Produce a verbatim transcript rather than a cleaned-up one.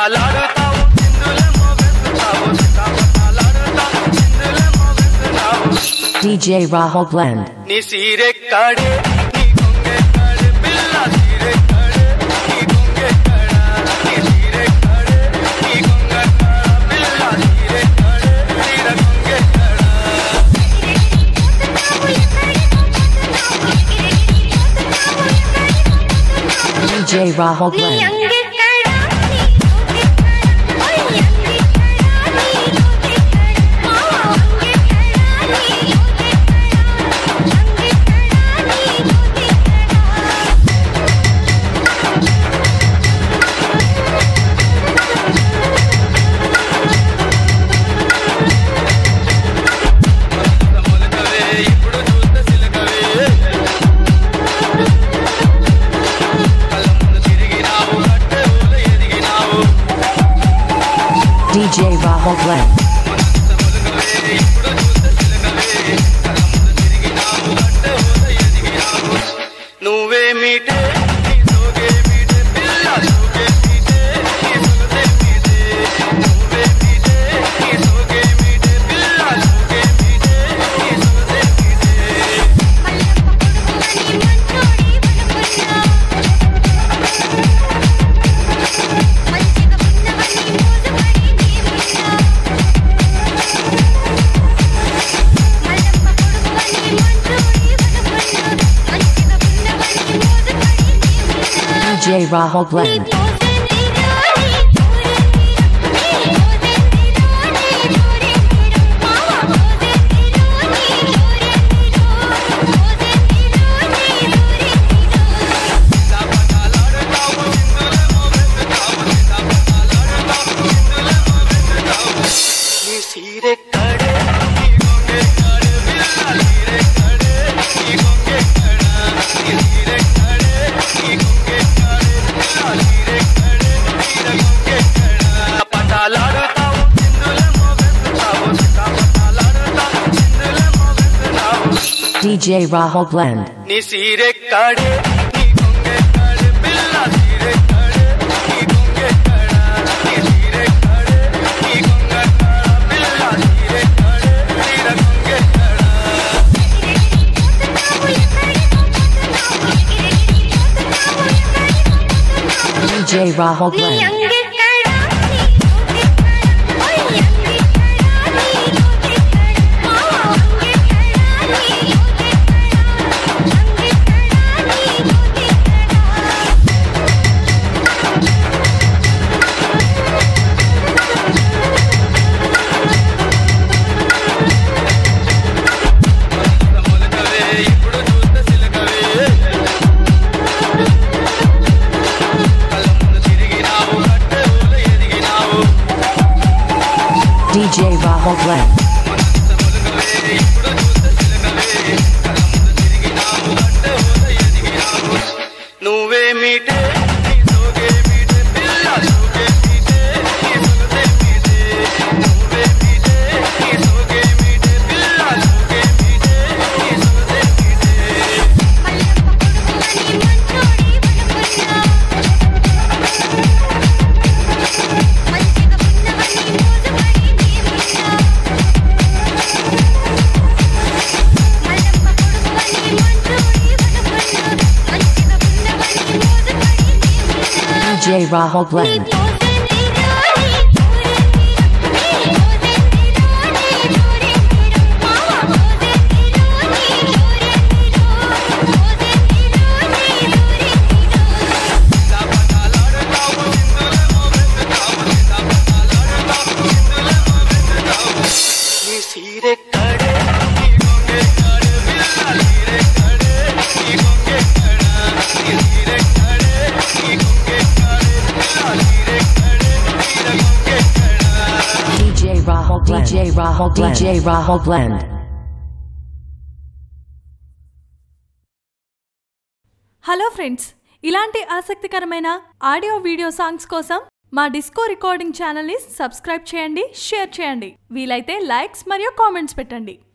పటాలాడుతావు చిందులేమో వేస్తున్నావు పటాలాడుతావు చిందులేమో వేస్తున్నావు D J Rahul Blend నీ సీరెక్కడే నీ కొంగెక్కడే పిల్ల సీరెక్కడే నీ కొంగెక్కడా నీ సీరెక్కడే నీ కొంగెక్కడా పిల్ల సీరెక్కడే తీర కొంగెక్కడా D J Rahul Blend D J Rahul Blend నువ్వే మీటే నీ సోగే మీటే పిల్ల సోగే మీటే నీ సోగే మీటే నువ్వే మీటే నీ సోగే మీటే పిల్ల సోగే మీటే నీ సోగే మీటే D J Rahul Blend నీ సీరెక్కడే నీ కొంగెక్కడే పిల్ల సీరెక్కడే నీ కొంగెక్కడా నీ సీరెక్కడే నీ కొంగెక్కడే పిల్ల సీరెక్కడే తీర కొంగెక్కడా పటాలాడుతావు చిందులేమో వేస్తున్నావు పటాలాడుతావు చిందులేమో వేస్తున్నావు D J Rahul Blend నీ సీరెక్కడే నీ కొంగెక్కడే పిల్ల సీరెక్కడే నీ కొంగెక్కడా నీ సీరెక్కడే నీ కొంగెక్కడా పిల్ల సీరెక్కడే తీర కొంగెక్కడా D J Rahul Blend ఇప్పుడు చూస్తే సిలకవే కళ్ళ తిరిగినావు కట్టె ఊళ్ళ ఎదిగినావు D J Rahul Blend ఇప్పుడు చూస్తే సిలకవే కళ్ళ తిరిగినావు కట్టె ఊళ్ళ ఎదిగినావు నువ్వే మీటే నీ సోగే మీటే పిల్ల సోగే మీటే నీ సోగే మీటే నువ్వే మీటే నీ సోగే మీటే పిల్ల సోగే మీటే నీ సోగే మీటే D J Rahul Blend నీ సీరెక్కడే నీ కొంగెక్కడే పిల్ల సీరెక్కడే నీ కొంగెక్కడా నీ సీరెక్కడే నీ కొంగెక్కడే పిల్ల సీరెక్కడే తీర కొంగెక్కడా D J Rahul Blend D J Rahul Blend D J Rahul Blend hello friends, ఇలాంటి ఆసక్తికరమైన ఆడియో వీడియో సాంగ్స్ కోసం మా డిస్కో రికార్డింగ్ ఛానల్ని సబ్స్క్రైబ్ చేయండి, షేర్ చేయండి, వీలైతే లైక్స్ మరియు కామెంట్స్ పెట్టండి.